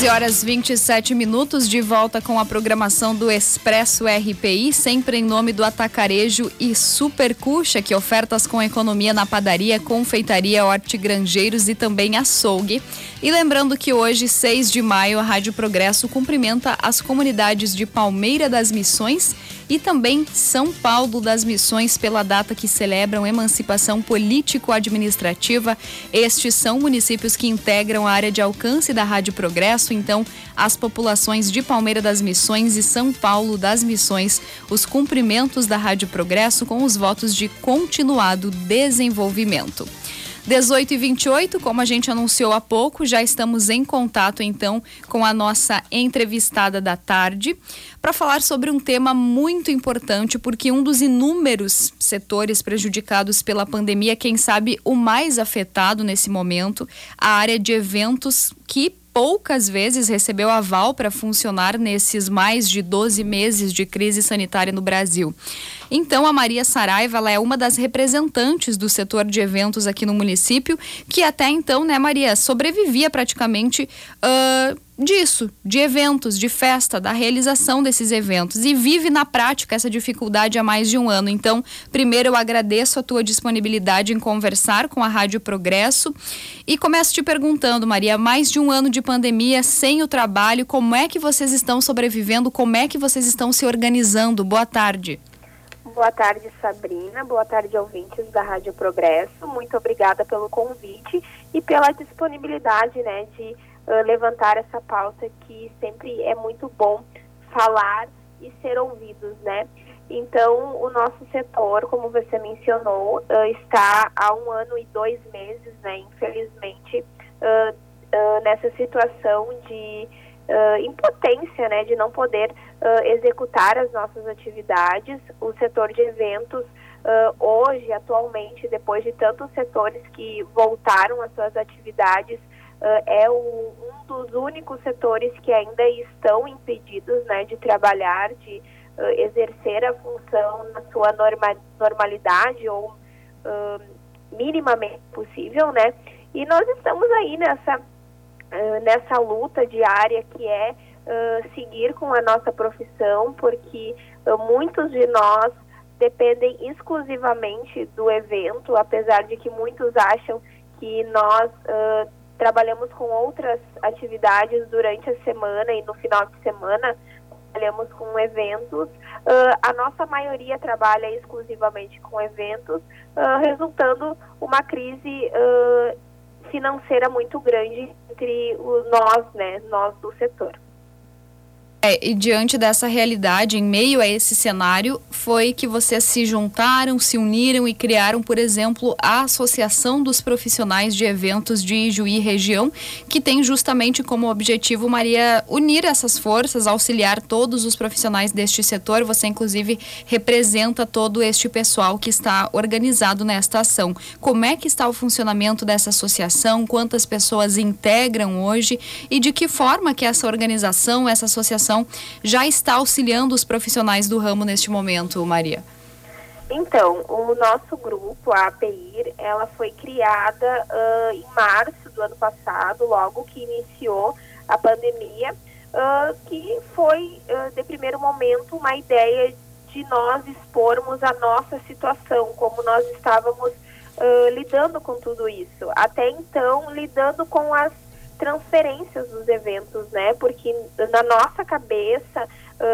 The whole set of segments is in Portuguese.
11h27, de volta com a programação do Expresso RPI, sempre em nome do Atacarejo e Super Cuxa, que ofertas com economia na padaria, confeitaria, hortigranjeiros e também açougue. E lembrando que hoje, 6 de maio, a Rádio Progresso cumprimenta as comunidades de Palmeira das Missões e também São Paulo das Missões pela data que celebram emancipação político-administrativa. Estes são municípios que integram a área de alcance da Rádio Progresso, então as populações de Palmeira das Missões e São Paulo das Missões, os cumprimentos da Rádio Progresso com os votos de continuado desenvolvimento. 18h28, como a gente anunciou há pouco, já estamos em contato então com a nossa entrevistada da tarde para falar sobre um tema muito importante, porque um dos inúmeros setores prejudicados pela pandemia, quem sabe o mais afetado nesse momento, a área de eventos, que poucas vezes recebeu aval para funcionar nesses mais de 12 meses de crise sanitária no Brasil. Então, a Maria Saraiva, ela é uma das representantes do setor de eventos aqui no município, que até então, né, Maria, sobrevivia praticamente disso, de eventos, de festa, da realização desses eventos, e vive na prática essa dificuldade há mais de um ano. Então, primeiro eu agradeço a tua disponibilidade em conversar com a Rádio Progresso e começo te perguntando, Maria, mais de um ano de pandemia, sem o trabalho, como é que vocês estão sobrevivendo, como é que vocês estão se organizando? Boa tarde. Boa tarde, Sabrina. Boa tarde, ouvintes da Rádio Progresso. Muito obrigada pelo convite e pela disponibilidade, né, de levantar essa pauta que sempre é muito bom falar e ser ouvidos, né? Então, o nosso setor, como você mencionou, está há 1 ano e 2 meses, né, infelizmente, nessa situação de impotência, né, de não poder executar as nossas atividades. O setor de eventos, hoje, atualmente, depois de tantos setores que voltaram às suas atividades, é um dos únicos setores que ainda estão impedidos, né, de trabalhar, de exercer a função na sua normalidade ou minimamente possível, né? E nós estamos aí nessa luta diária que é seguir com a nossa profissão, porque muitos de nós dependem exclusivamente do evento, apesar de que muitos acham que nós trabalhamos com outras atividades durante a semana e no final de semana trabalhamos com eventos. A nossa maioria trabalha exclusivamente com eventos, resultando uma crise financeira muito grande entre nós, né, nós do setor. E diante dessa realidade, em meio a esse cenário, foi que vocês se juntaram, se uniram e criaram, por exemplo, a Associação dos Profissionais de Eventos de Ijuí Região, que tem justamente como objetivo, Maria, unir essas forças, auxiliar todos os profissionais deste setor. Você, inclusive, representa todo este pessoal que está organizado nesta ação. Como é que está o funcionamento dessa associação? Quantas pessoas integram hoje? E de que forma que essa organização, essa associação, já está auxiliando os profissionais do ramo neste momento, Maria? Então, o nosso grupo, a APIR, ela foi criada em março do ano passado, logo que iniciou a pandemia, que foi, de primeiro momento, uma ideia de nós expormos a nossa situação, como nós estávamos lidando com tudo isso. Até então, lidando com as transferências dos eventos, né? Porque na nossa cabeça,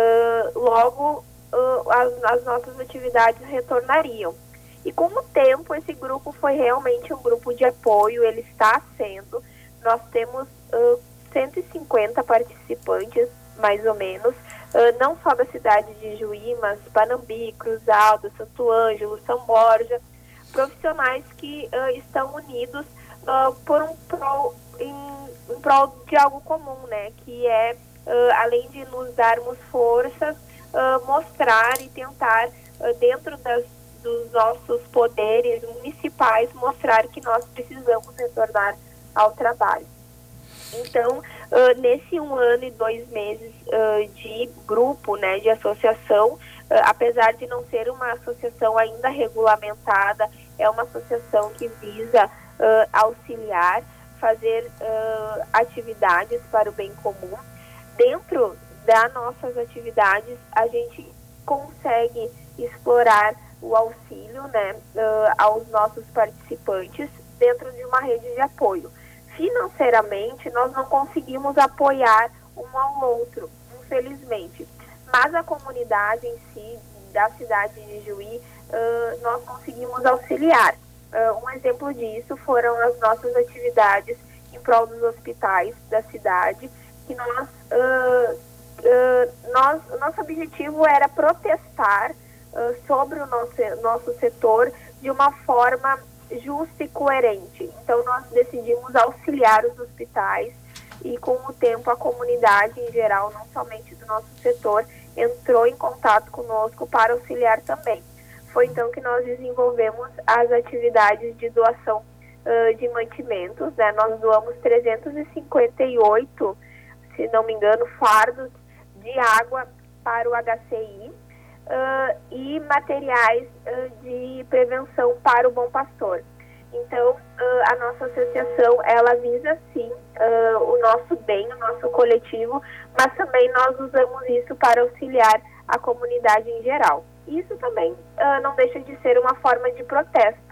logo as nossas atividades retornariam. E com o tempo, esse grupo foi realmente um grupo de apoio, ele está sendo. Nós temos 150 participantes, mais ou menos, não só da cidade de Ijuí, mas Panambi, Cruz Alta, Santo Ângelo, São Borja, profissionais que estão unidos por em prol de algo comum, né? Que é, além de nos darmos forças, mostrar e tentar, dentro dos nossos poderes municipais, mostrar que nós precisamos retornar ao trabalho. Então, nesse 1 ano e 2 meses de grupo, né, de associação, apesar de não ser uma associação ainda regulamentada, é uma associação que visa auxiliar. fazer atividades para o bem comum. Dentro das nossas atividades, a gente consegue explorar o auxílio, né, aos nossos participantes dentro de uma rede de apoio. Financeiramente, nós não conseguimos apoiar um ao outro, infelizmente, mas a comunidade em si, da cidade de Juí, nós conseguimos auxiliar. Um exemplo disso foram as nossas atividades em prol dos hospitais da cidade, que nosso objetivo era protestar sobre o nosso setor de uma forma justa e coerente. Então, nós decidimos auxiliar os hospitais e, com o tempo, a comunidade em geral, não somente do nosso setor, entrou em contato conosco para auxiliar também. Foi então que nós desenvolvemos as atividades de doação de mantimentos, né? Nós doamos 358, se não me engano, fardos de água para o HCI e materiais de prevenção para o Bom Pastor. Então, a nossa associação, ela visa sim o nosso bem, o nosso coletivo, mas também nós usamos isso para auxiliar a comunidade em geral. Isso também não deixa de ser uma forma de protesto.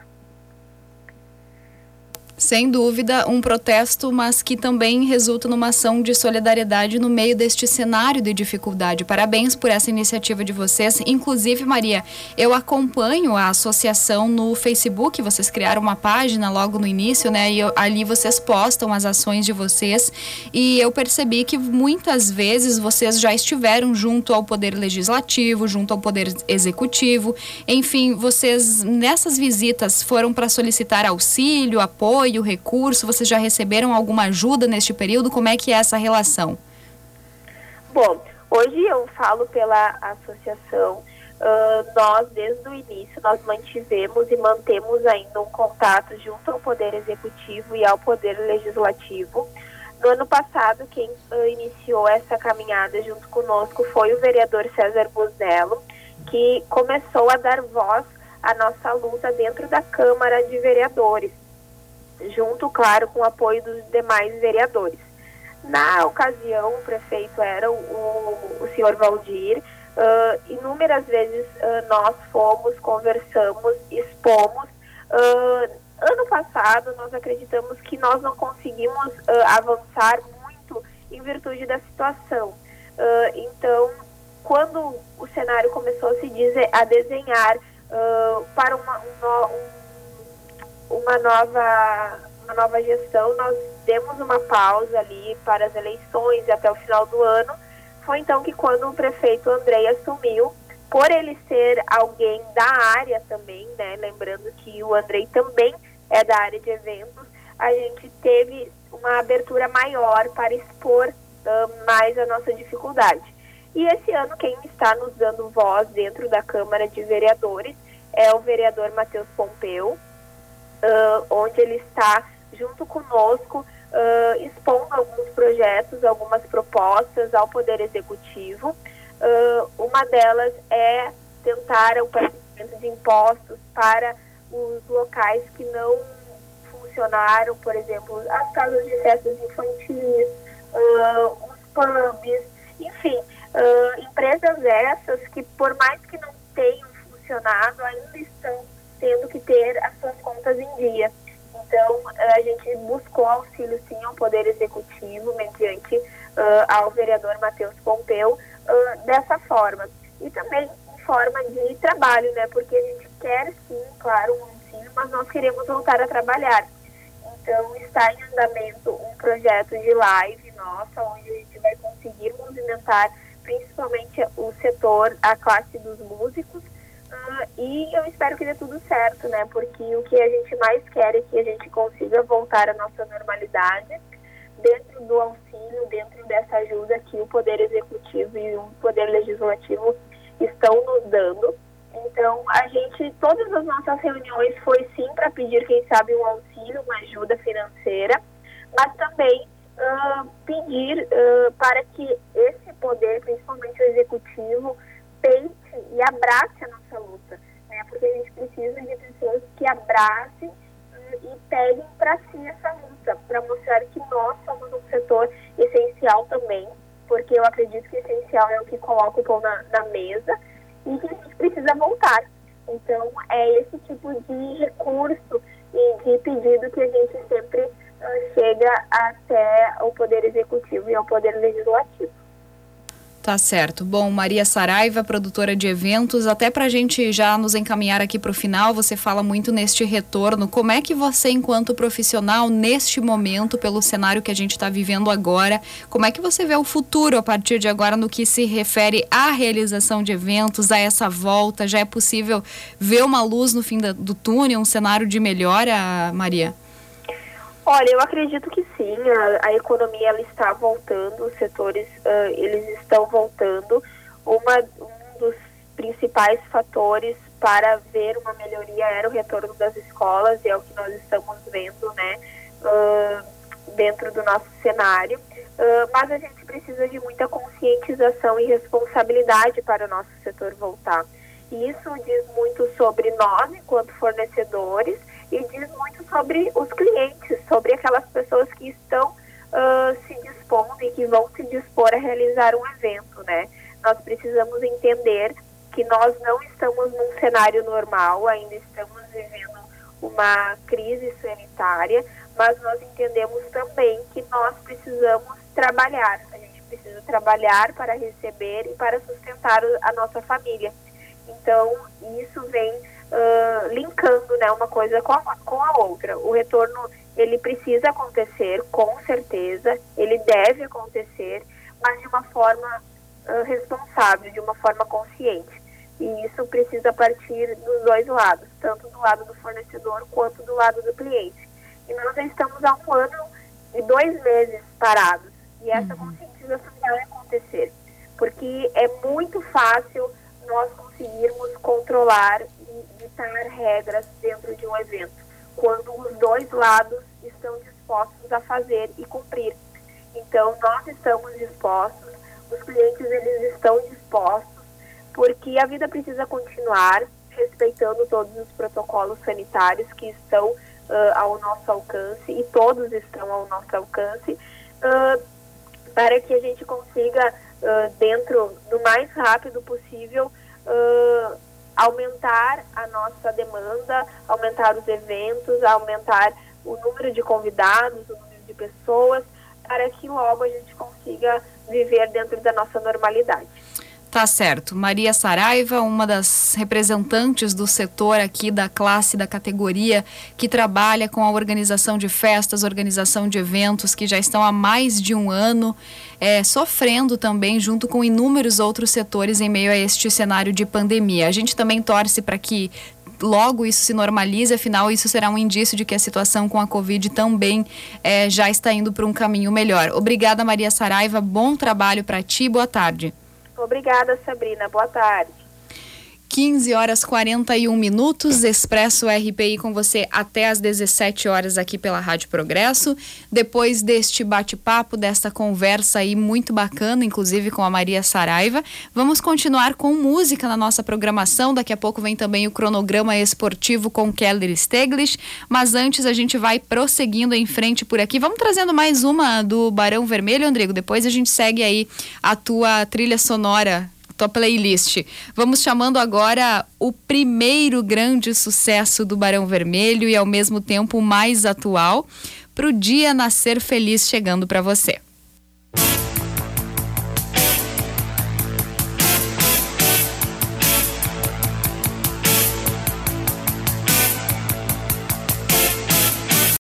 Sem dúvida, um protesto, mas que também resulta numa ação de solidariedade no meio deste cenário de dificuldade. Parabéns por essa iniciativa de vocês. Inclusive, Maria, eu acompanho a associação no Facebook. Vocês criaram uma página logo no início, né? E ali vocês postam as ações de vocês. E eu percebi que muitas vezes vocês já estiveram junto ao Poder Legislativo, junto ao Poder Executivo. Enfim, vocês nessas visitas foram para solicitar auxílio, apoio, recurso? Vocês já receberam alguma ajuda neste período? Como é que é essa relação? Bom, hoje eu falo pela associação. Nós, desde o início, nós mantivemos e mantemos ainda um contato junto ao Poder Executivo e ao Poder Legislativo. No ano passado, quem iniciou essa caminhada junto conosco foi o vereador César Buzello, que começou a dar voz à nossa luta dentro da Câmara de Vereadores, junto, claro, com o apoio dos demais vereadores. Na ocasião, o prefeito era o senhor Valdir. Inúmeras vezes nós fomos, conversamos, expomos. Ano passado, nós acreditamos que nós não conseguimos avançar muito em virtude da situação. Então, quando o cenário começou a desenhar para uma nova gestão, nós demos uma pausa ali para as eleições e até o final do ano. Foi então que, quando o prefeito Andrei assumiu, por ele ser alguém da área também, né, lembrando que o Andrei também é da área de eventos, a gente teve uma abertura maior para expor mais a nossa dificuldade. E esse ano, quem está nos dando voz dentro da Câmara de Vereadores é o vereador Matheus Pompeu, onde ele está junto conosco expondo alguns projetos, algumas propostas ao Poder Executivo. Uma delas é tentar o pagamento de impostos para os locais que não funcionaram, por exemplo, as casas de festas infantis, os pubs, enfim, empresas essas que, por mais que não tenham funcionado, ainda estão tendo que ter as suas contas em dia. Então, a gente buscou auxílio, sim, ao Poder Executivo, mediante ao vereador Matheus Pompeu, dessa forma. E também em forma de trabalho, né? Porque a gente quer, sim, claro, um auxílio, mas nós queremos voltar a trabalhar. Então, está em andamento um projeto de live nossa, onde a gente vai conseguir movimentar principalmente o setor, a classe dos músicos, e eu espero que dê tudo certo, né? Porque o que a gente mais quer é que a gente consiga voltar à nossa normalidade dentro do auxílio, dentro dessa ajuda que o Poder Executivo e o Poder Legislativo estão nos dando. Então, todas as nossas reuniões foi sim para pedir, quem sabe, um auxílio, uma ajuda financeira, mas também pedir para que esse poder, principalmente o Executivo, peite e abrace a nossa luta, né? Porque a gente precisa de pessoas que abracem e pedem para si essa luta, para mostrar que nós somos um setor essencial também, porque eu acredito que essencial é o que coloca o pão na mesa e que a gente precisa voltar. Então, é esse tipo de recurso e de pedido que a gente sempre chega até o Poder Executivo e ao Poder Legislativo. Tá certo. Bom, Maria Saraiva, produtora de eventos, até para a gente já nos encaminhar aqui para o final, você fala muito neste retorno. Como é que você, enquanto profissional, neste momento, pelo cenário que a gente está vivendo agora, como é que você vê o futuro a partir de agora no que se refere à realização de eventos, a essa volta? Já é possível ver uma luz no fim do túnel, um cenário de melhora, Maria? Olha, eu acredito que sim, a economia ela está voltando, os setores eles estão voltando. Um dos principais fatores para ver uma melhoria era o retorno das escolas, e é o que nós estamos vendo, né, dentro do nosso cenário. Mas a gente precisa de muita conscientização e responsabilidade para o nosso setor voltar. E isso diz muito sobre nós, enquanto fornecedores, e diz muito sobre os clientes, sobre aquelas pessoas que estão se dispondo e que vão se dispor a realizar um evento, né? Nós precisamos entender que nós não estamos num cenário normal, ainda estamos vivendo uma crise sanitária, mas nós entendemos também que nós precisamos trabalhar. A gente precisa trabalhar para receber e para sustentar a nossa família. Então, isso vem linkando, né, uma coisa com a outra. O retorno, ele precisa acontecer, com certeza, ele deve acontecer, mas de uma forma responsável, de uma forma consciente. E isso precisa partir dos dois lados, tanto do lado do fornecedor quanto do lado do cliente. E nós já estamos há 1 ano e 2 meses parados, e essa conscientização vai acontecer, porque é muito fácil nós conseguirmos controlar e ditar regras dentro de um evento, quando os dois lados estão dispostos a fazer e cumprir. Então, nós estamos dispostos, os clientes eles estão dispostos, porque a vida precisa continuar respeitando todos os protocolos sanitários que estão ao nosso alcance, e todos estão ao nosso alcance, para que a gente consiga, dentro do mais rápido possível, aumentar a nossa demanda, aumentar os eventos, aumentar o número de convidados, o número de pessoas, para que logo a gente consiga viver dentro da nossa normalidade. Tá certo. Maria Saraiva, uma das representantes do setor aqui, da classe, da categoria, que trabalha com a organização de festas, organização de eventos, que já estão há mais de 1 ano, sofrendo também junto com inúmeros outros setores em meio a este cenário de pandemia. A gente também torce para que logo isso se normalize, afinal isso será um indício de que a situação com a Covid também já está indo para um caminho melhor. Obrigada, Maria Saraiva, bom trabalho para ti, boa tarde. Obrigada, Sabrina. Boa tarde. 15h41, Expresso RPI com você até às 17 horas aqui pela Rádio Progresso. Depois deste bate-papo, desta conversa aí muito bacana, inclusive com a Maria Saraiva, vamos continuar com música na nossa programação. Daqui a pouco vem também o cronograma esportivo com Keller Steglitz, mas antes a gente vai prosseguindo em frente por aqui. Vamos trazendo mais uma do Barão Vermelho, Andrigo. Depois a gente segue aí a tua trilha sonora, tua playlist. Vamos chamando agora o primeiro grande sucesso do Barão Vermelho e ao mesmo tempo o mais atual, Pro Dia Nascer Feliz, chegando para você.